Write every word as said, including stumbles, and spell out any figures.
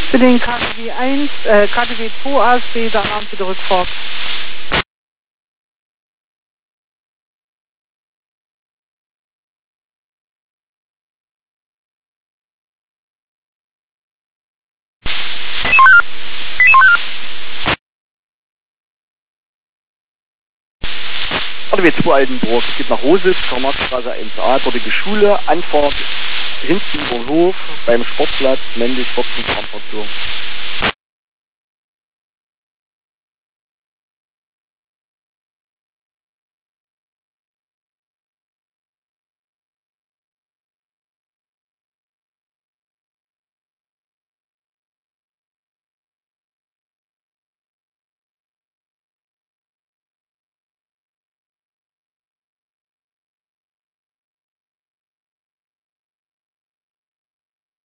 Für den K D W eins, äh, K D W zwei A S B, der Alarm für die Rückfahrt. K D W zwei Altenburg, es geht nach Rositz, Karl-Marx-Straße eins a, dortige Schule, Anfahrt hinten über den Hof, beim Sportplatz, männlich vierzehn Fahrfahrzeuge.